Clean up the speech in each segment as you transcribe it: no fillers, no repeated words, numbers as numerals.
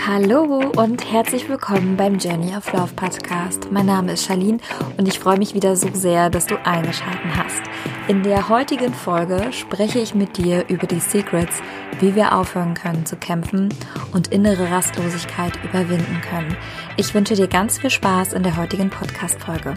Hallo und herzlich willkommen beim Journey of Love Podcast. Mein Name ist Charlene und ich freue mich wieder so sehr, dass du eingeschaltet hast. In der heutigen Folge spreche ich mit dir über die Secrets, wie wir aufhören können zu kämpfen und innere Rastlosigkeit überwinden können. Ich wünsche dir ganz viel Spaß in der heutigen Podcast-Folge.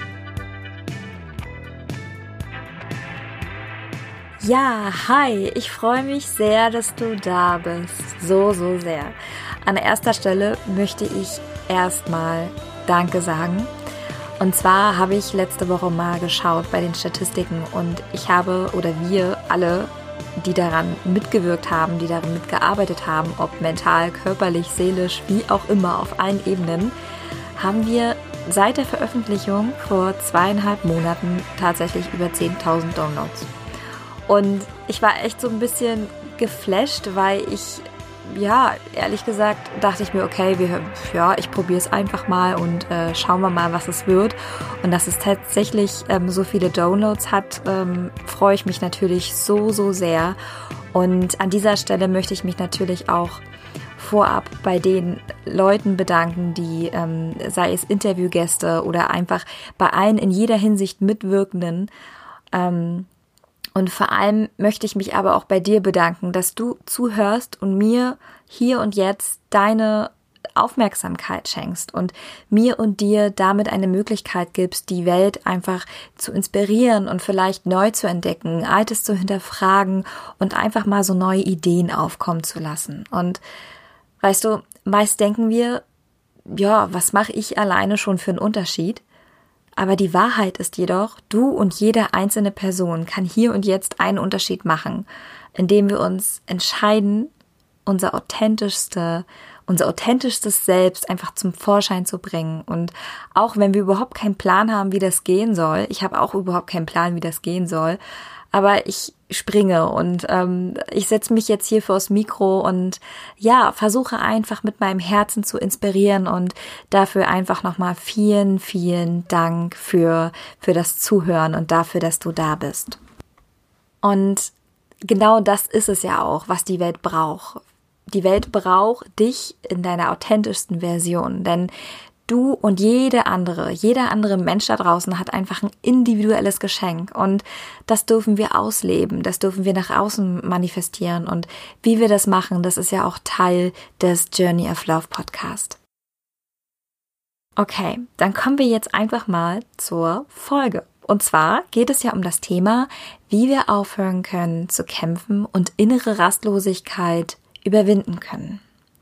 Ja, hi, ich freue mich sehr, dass du da bist. So sehr. An erster Stelle möchte ich erstmal Danke sagen. Und zwar habe ich letzte Woche mal geschaut bei den Statistiken und wir alle, die daran mitgewirkt haben, die daran mitgearbeitet haben, ob mental, körperlich, seelisch, wie auch immer, auf allen Ebenen, haben wir seit der Veröffentlichung vor 2,5 Monaten tatsächlich über 10.000 Downloads. Und ich war echt so ein bisschen geflasht, weil ehrlich gesagt, dachte ich mir, okay, ich probiere es einfach mal und schauen wir mal, was es wird. Und dass es tatsächlich so viele Downloads hat, freue ich mich natürlich so sehr. Und an dieser Stelle möchte ich mich natürlich auch vorab bei den Leuten bedanken, die, sei es Interviewgäste oder einfach bei allen in jeder Hinsicht Mitwirkenden, und vor allem möchte ich mich aber auch bei dir bedanken, dass du zuhörst und mir hier und jetzt deine Aufmerksamkeit schenkst und mir und dir damit eine Möglichkeit gibst, die Welt einfach zu inspirieren und vielleicht neu zu entdecken, Altes zu hinterfragen und einfach mal so neue Ideen aufkommen zu lassen. Und weißt du, meist denken wir, was mache ich alleine schon für einen Unterschied? Aber die Wahrheit ist jedoch, du und jede einzelne Person kann hier und jetzt einen Unterschied machen, indem wir uns entscheiden, unser authentischstes Selbst einfach zum Vorschein zu bringen. Und auch wenn wir überhaupt keinen Plan haben, wie das gehen soll, ich habe auch überhaupt keinen Plan, wie das gehen soll, aber ich springe und ich setze mich jetzt hier vors Mikro und versuche einfach mit meinem Herzen zu inspirieren und dafür einfach nochmal vielen Dank für das Zuhören und dafür, dass du da bist. Und genau das ist es ja auch, was die Welt braucht. Die Welt braucht dich in deiner authentischsten Version, denn du und jeder andere Mensch da draußen hat einfach ein individuelles Geschenk und das dürfen wir ausleben, das dürfen wir nach außen manifestieren und wie wir das machen, das ist ja auch Teil des Journey of Love Podcast. Okay, dann kommen wir jetzt einfach mal zur Folge. Und zwar geht es ja um das Thema, wie wir aufhören können zu kämpfen und innere Rastlosigkeit überwinden können.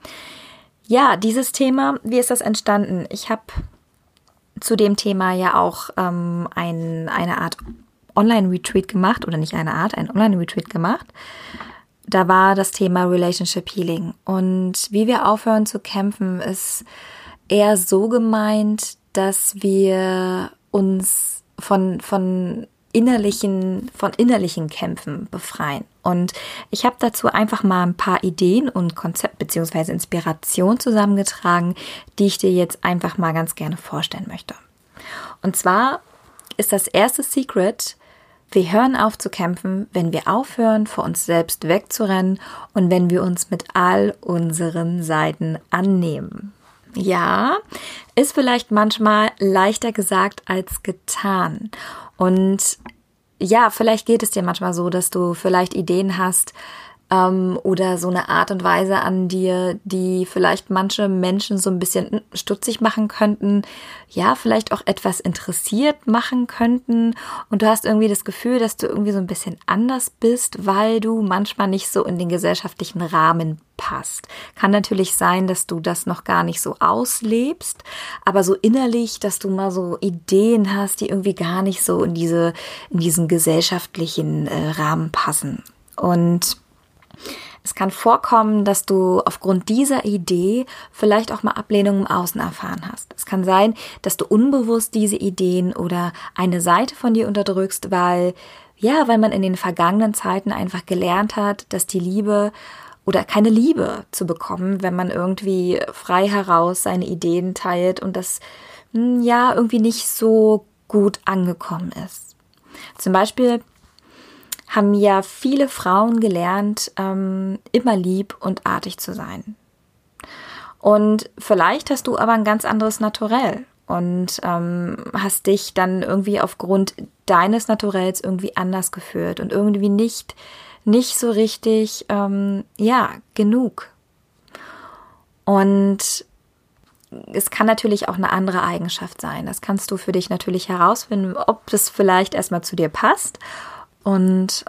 Ja, dieses Thema, wie ist das entstanden? Ich habe zu dem Thema ja auch eine Art Online-Retreat gemacht, oder nicht eine Art, ein Online-Retreat gemacht. Da war das Thema Relationship Healing. Und wie wir aufhören zu kämpfen, ist eher so gemeint, dass wir uns von innerlichen Kämpfen befreien. Und ich habe dazu einfach mal ein paar Ideen und Konzept bzw. Inspiration zusammengetragen, die ich dir jetzt einfach mal ganz gerne vorstellen möchte. Und zwar ist das erste Secret: Wir hören auf zu kämpfen, wenn wir aufhören, vor uns selbst wegzurennen und wenn wir uns mit all unseren Seiten annehmen. Ja, ist vielleicht manchmal leichter gesagt als getan. Und ja, vielleicht geht es dir manchmal so, dass du vielleicht Ideen hast oder so eine Art und Weise an dir, die vielleicht manche Menschen so ein bisschen stutzig machen könnten, ja, vielleicht auch etwas interessiert machen könnten und du hast irgendwie das Gefühl, dass du irgendwie so ein bisschen anders bist, weil du manchmal nicht so in den gesellschaftlichen Rahmen passt. Kann natürlich sein, dass du das noch gar nicht so auslebst, aber so innerlich, dass du mal so Ideen hast, die irgendwie gar nicht so in diesen gesellschaftlichen Rahmen passen. Und es kann vorkommen, dass du aufgrund dieser Idee vielleicht auch mal Ablehnung im Außen erfahren hast. Es kann sein, dass du unbewusst diese Ideen oder eine Seite von dir unterdrückst, weil man in den vergangenen Zeiten einfach gelernt hat, dass die Liebe oder keine Liebe zu bekommen, wenn man irgendwie frei heraus seine Ideen teilt und das irgendwie nicht so gut angekommen ist. Zum Beispiel haben ja viele Frauen gelernt, immer lieb und artig zu sein. Und vielleicht hast du aber ein ganz anderes Naturell und hast dich dann irgendwie aufgrund deines Naturells irgendwie anders gefühlt und irgendwie nicht so richtig, genug. Und es kann natürlich auch eine andere Eigenschaft sein. Das kannst du für dich natürlich herausfinden, ob das vielleicht erstmal zu dir passt. Und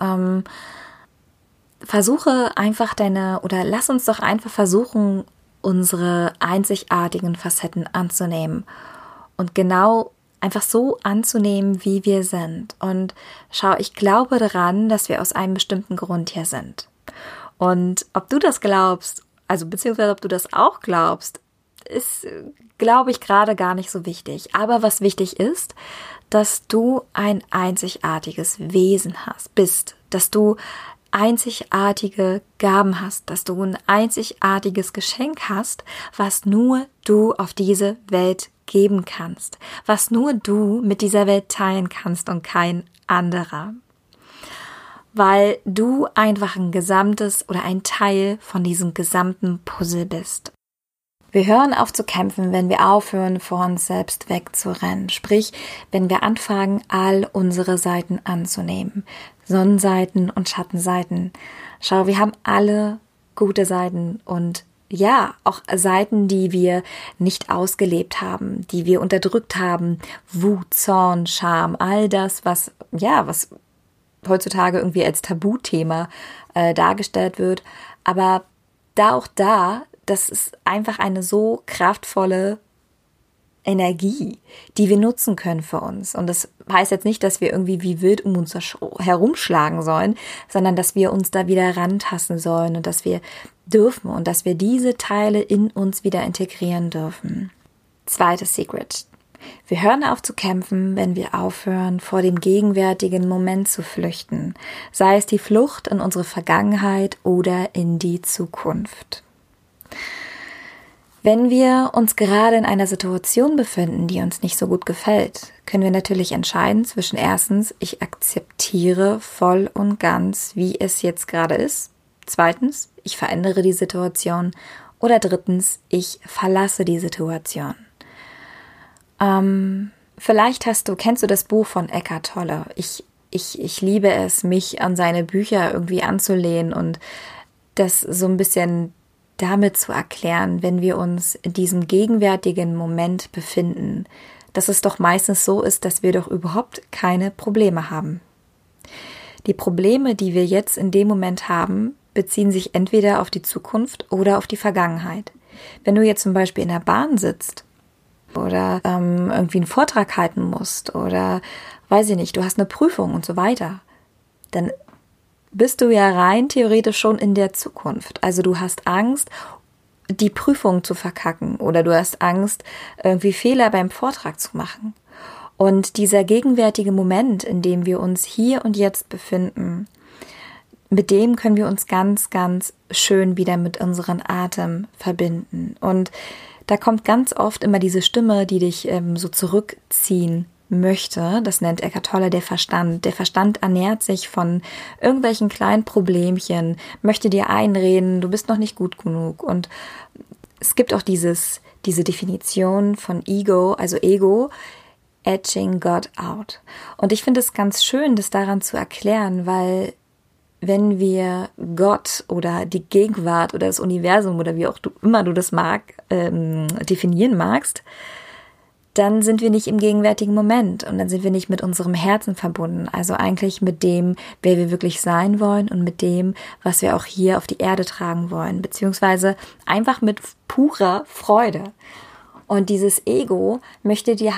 lass uns doch einfach versuchen, unsere einzigartigen Facetten anzunehmen. Und genau einfach so anzunehmen, wie wir sind. Und schau, ich glaube daran, dass wir aus einem bestimmten Grund hier sind. Und ob du das glaubst, also beziehungsweise ob du das auch glaubst, ist, glaube ich, gerade gar nicht so wichtig. Aber was wichtig ist, dass du ein einzigartiges Wesen bist, dass du einzigartige Gaben hast, dass du ein einzigartiges Geschenk hast, was nur du auf diese Welt geben kannst, was nur du mit dieser Welt teilen kannst und kein anderer. Weil du einfach ein gesamtes oder ein Teil von diesem gesamten Puzzle bist. Wir hören auf zu kämpfen, wenn wir aufhören, vor uns selbst wegzurennen. Sprich, wenn wir anfangen, all unsere Seiten anzunehmen. Sonnenseiten und Schattenseiten. Schau, wir haben alle gute Seiten und ja, auch Seiten, die wir nicht ausgelebt haben, die wir unterdrückt haben. Wut, Zorn, Scham, all das, was heutzutage irgendwie als Tabuthema dargestellt wird. Aber das ist einfach eine so kraftvolle Energie, die wir nutzen können für uns. Und das heißt jetzt nicht, dass wir irgendwie wie wild um uns herumschlagen sollen, sondern dass wir uns da wieder rantasten sollen und dass wir dürfen und dass wir diese Teile in uns wieder integrieren dürfen. Zweites Secret. Wir hören auf zu kämpfen, wenn wir aufhören, vor dem gegenwärtigen Moment zu flüchten, sei es die Flucht in unsere Vergangenheit oder in die Zukunft. Wenn wir uns gerade in einer Situation befinden, die uns nicht so gut gefällt, können wir natürlich entscheiden zwischen erstens, ich akzeptiere voll und ganz, wie es jetzt gerade ist, zweitens, ich verändere die Situation oder drittens, ich verlasse die Situation. Kennst du das Buch von Eckhart Tolle? Ich liebe es, mich an seine Bücher irgendwie anzulehnen und das so ein bisschen damit zu erklären, wenn wir uns in diesem gegenwärtigen Moment befinden, dass es doch meistens so ist, dass wir doch überhaupt keine Probleme haben. Die Probleme, die wir jetzt in dem Moment haben, beziehen sich entweder auf die Zukunft oder auf die Vergangenheit. Wenn du jetzt zum Beispiel in der Bahn sitzt oder irgendwie einen Vortrag halten musst oder, weiß ich nicht, du hast eine Prüfung und so weiter, dann bist du ja rein theoretisch schon in der Zukunft. Also du hast Angst, die Prüfung zu verkacken oder du hast Angst, irgendwie Fehler beim Vortrag zu machen. Und dieser gegenwärtige Moment, in dem wir uns hier und jetzt befinden, mit dem können wir uns ganz, ganz schön wieder mit unserem Atem verbinden. Und da kommt ganz oft immer diese Stimme, die dich so zurückziehen möchte. Das nennt Eckhart Tolle der Verstand. Der Verstand ernährt sich von irgendwelchen kleinen Problemchen, möchte dir einreden, du bist noch nicht gut genug. Und es gibt auch diese Definition von Ego, also Ego, edging God out. Und ich finde es ganz schön, das daran zu erklären, weil wenn wir Gott oder die Gegenwart oder das Universum oder wie auch immer du das definieren magst, dann sind wir nicht im gegenwärtigen Moment und dann sind wir nicht mit unserem Herzen verbunden, also eigentlich mit dem, wer wir wirklich sein wollen und mit dem, was wir auch hier auf die Erde tragen wollen, beziehungsweise einfach mit purer Freude. Und dieses Ego möchte dich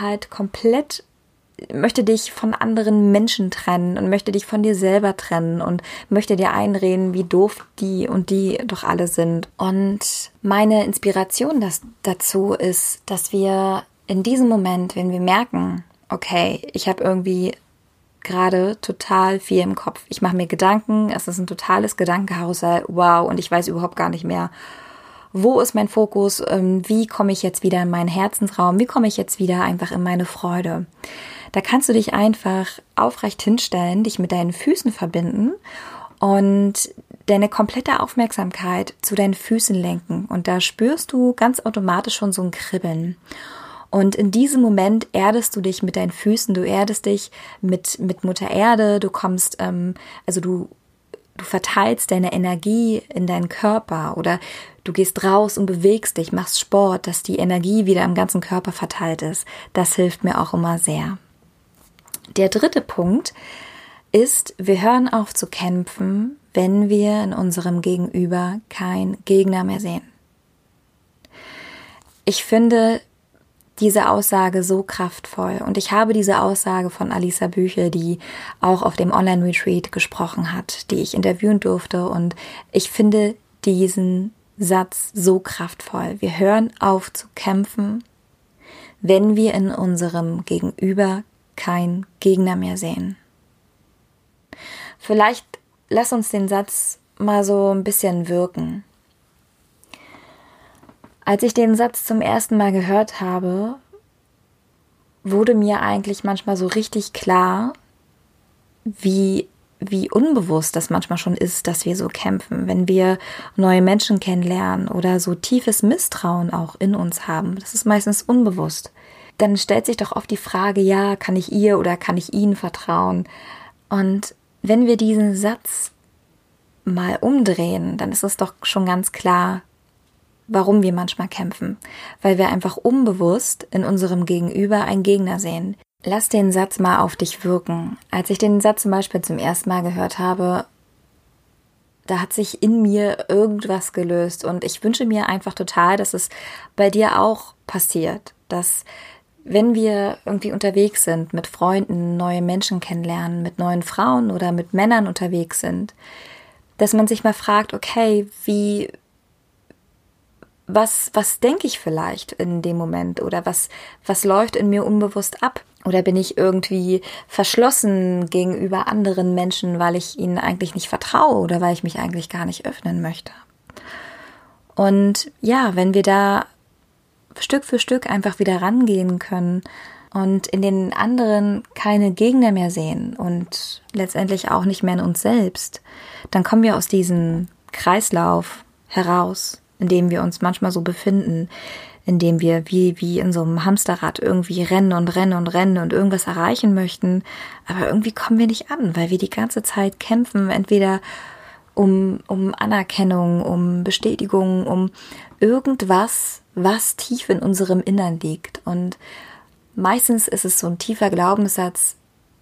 von anderen Menschen trennen und möchte dich von dir selber trennen und möchte dir einreden, wie doof die und die doch alle sind. Und meine Inspiration dazu ist, dass wir in diesem Moment, wenn wir merken, okay, ich habe irgendwie gerade total viel im Kopf. Ich mache mir Gedanken, es ist ein totales Gedankenkarussell, wow, und ich weiß überhaupt gar nicht mehr, wo ist mein Fokus, wie komme ich jetzt wieder in meinen Herzensraum, wie komme ich jetzt wieder einfach in meine Freude. Da kannst du dich einfach aufrecht hinstellen, dich mit deinen Füßen verbinden und deine komplette Aufmerksamkeit zu deinen Füßen lenken und da spürst du ganz automatisch schon so ein Kribbeln. Und in diesem Moment erdest du dich mit deinen Füßen, du erdest dich mit Mutter Erde, du kommst, du verteilst deine Energie in deinen Körper oder du gehst raus und bewegst dich, machst Sport, dass die Energie wieder im ganzen Körper verteilt ist. Das hilft mir auch immer sehr. Der dritte Punkt ist, wir hören auf zu kämpfen, wenn wir in unserem Gegenüber keinen Gegner mehr sehen. Ich finde diese Aussage so kraftvoll und ich habe diese Aussage von Alisa Büchel, die auch auf dem Online-Retreat gesprochen hat, die ich interviewen durfte und ich finde diesen Satz so kraftvoll. Wir hören auf zu kämpfen, wenn wir in unserem Gegenüber keinen Gegner mehr sehen. Vielleicht lass uns den Satz mal so ein bisschen wirken. Als ich den Satz zum ersten Mal gehört habe, wurde mir eigentlich manchmal so richtig klar, wie unbewusst das manchmal schon ist, dass wir so kämpfen, wenn wir neue Menschen kennenlernen oder so tiefes Misstrauen auch in uns haben. Das ist meistens unbewusst. Dann stellt sich doch oft die Frage, ja, kann ich ihr oder kann ich ihnen vertrauen? Und wenn wir diesen Satz mal umdrehen, dann ist es doch schon ganz klar, warum wir manchmal kämpfen. Weil wir einfach unbewusst in unserem Gegenüber einen Gegner sehen. Lass den Satz mal auf dich wirken. Als ich den Satz zum Beispiel zum ersten Mal gehört habe, da hat sich in mir irgendwas gelöst. Und ich wünsche mir einfach total, dass es bei dir auch passiert. Dass wenn wir irgendwie unterwegs sind, mit Freunden, neue Menschen kennenlernen, mit neuen Frauen oder mit Männern unterwegs sind, dass man sich mal fragt, okay, was denke ich vielleicht in dem Moment oder was läuft in mir unbewusst ab? Oder bin ich irgendwie verschlossen gegenüber anderen Menschen, weil ich ihnen eigentlich nicht vertraue oder weil ich mich eigentlich gar nicht öffnen möchte? Und ja, wenn wir da Stück für Stück einfach wieder rangehen können und in den anderen keine Gegner mehr sehen und letztendlich auch nicht mehr in uns selbst, dann kommen wir aus diesem Kreislauf heraus, in dem wir uns manchmal so befinden, in dem wir wie in so einem Hamsterrad irgendwie rennen und irgendwas erreichen möchten, aber irgendwie kommen wir nicht an, weil wir die ganze Zeit kämpfen, entweder um Anerkennung, um Bestätigung, um irgendwas, was tief in unserem Innern liegt. Und meistens ist es so ein tiefer Glaubenssatz,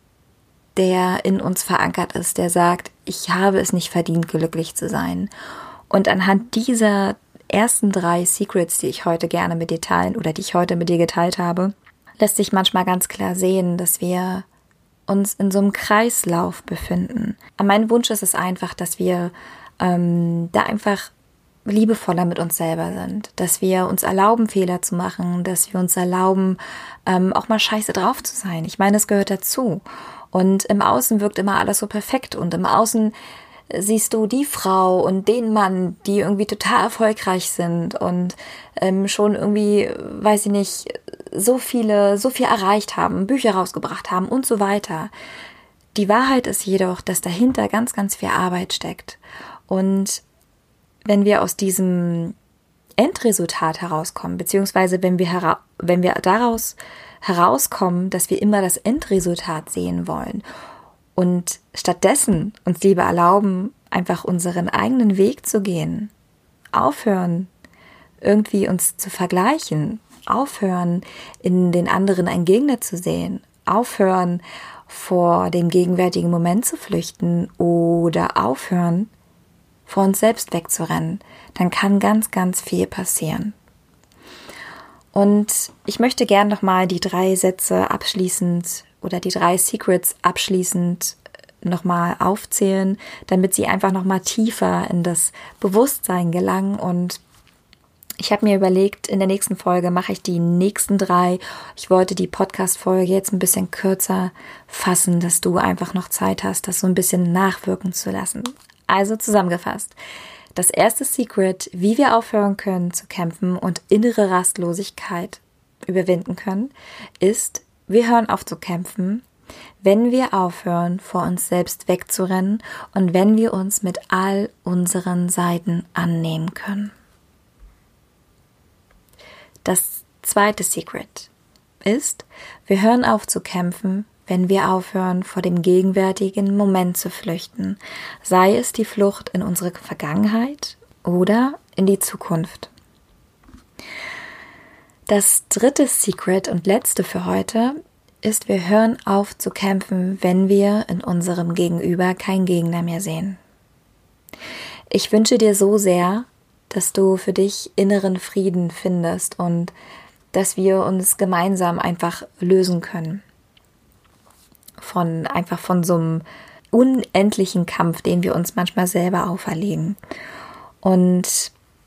der in uns verankert ist, der sagt, ich habe es nicht verdient, glücklich zu sein. Und anhand dieser ersten 3 Secrets, die ich heute gerne mit dir teilen oder die ich heute mit dir geteilt habe, lässt sich manchmal ganz klar sehen, dass wir uns in so einem Kreislauf befinden. Aber mein Wunsch ist es einfach, dass wir da einfach liebevoller mit uns selber sind, dass wir uns erlauben, Fehler zu machen, dass wir uns erlauben, auch mal scheiße drauf zu sein. Ich meine, es gehört dazu. Und im Außen wirkt immer alles so perfekt und im Außen siehst du die Frau und den Mann, die irgendwie total erfolgreich sind und schon irgendwie, weiß ich nicht, so viel erreicht haben, Bücher rausgebracht haben und so weiter. Die Wahrheit ist jedoch, dass dahinter ganz, ganz viel Arbeit steckt. Und wenn wir aus diesem Endresultat herauskommen, beziehungsweise wenn wir daraus herauskommen, dass wir immer das Endresultat sehen wollen und stattdessen uns lieber erlauben, einfach unseren eigenen Weg zu gehen, aufhören, irgendwie uns zu vergleichen, aufhören, in den anderen einen Gegner zu sehen, aufhören, vor dem gegenwärtigen Moment zu flüchten oder aufhören, vor uns selbst wegzurennen, dann kann ganz, ganz viel passieren. Und ich möchte gern nochmal die 3 Sätze abschließend oder die 3 Secrets abschließend nochmal aufzählen, damit sie einfach nochmal tiefer in das Bewusstsein gelangen. Und ich habe mir überlegt, in der nächsten Folge mache ich die nächsten 3. Ich wollte die Podcast-Folge jetzt ein bisschen kürzer fassen, dass du einfach noch Zeit hast, das so ein bisschen nachwirken zu lassen. Also zusammengefasst. Das erste Secret, wie wir aufhören können zu kämpfen und innere Rastlosigkeit überwinden können, ist, wir hören auf zu kämpfen, wenn wir aufhören, vor uns selbst wegzurennen und wenn wir uns mit all unseren Seiten annehmen können. Das zweite Secret ist, wir hören auf zu kämpfen, wenn wir aufhören, vor dem gegenwärtigen Moment zu flüchten, sei es die Flucht in unsere Vergangenheit oder in die Zukunft. Das dritte Secret und letzte für heute ist, wir hören auf zu kämpfen, wenn wir in unserem Gegenüber keinen Gegner mehr sehen. Ich wünsche dir so sehr, dass du für dich inneren Frieden findest und dass wir uns gemeinsam einfach lösen können. Von so einem unendlichen Kampf, den wir uns manchmal selber auferlegen. Und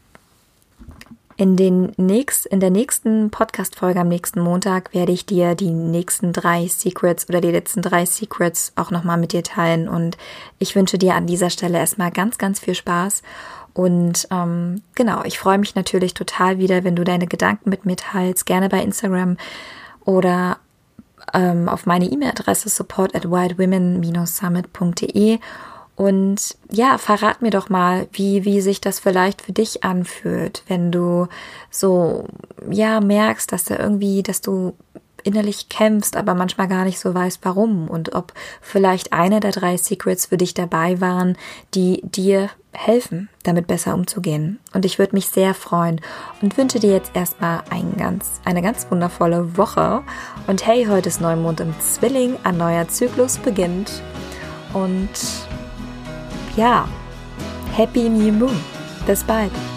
in der nächsten Podcast-Folge am nächsten Montag werde ich dir die nächsten 3 Secrets oder die letzten 3 Secrets auch nochmal mit dir teilen. Und ich wünsche dir an dieser Stelle erstmal ganz, ganz viel Spaß. Und ich freue mich natürlich total wieder, wenn du deine Gedanken mit mir teilst, gerne bei Instagram oder auf meine E-Mail-Adresse support@wildwomen-summit.de. Und ja, verrat mir doch mal, wie sich das vielleicht für dich anfühlt, wenn du so, merkst, dass du innerlich kämpfst, aber manchmal gar nicht so weißt, warum, und ob vielleicht einer der 3 Secrets für dich dabei waren, die dir helfen, damit besser umzugehen. Und ich würde mich sehr freuen und wünsche dir jetzt erstmal eine ganz wundervolle Woche. Und hey, heute ist Neumond im Zwilling, ein neuer Zyklus beginnt. Und Happy New Moon. Bis bald.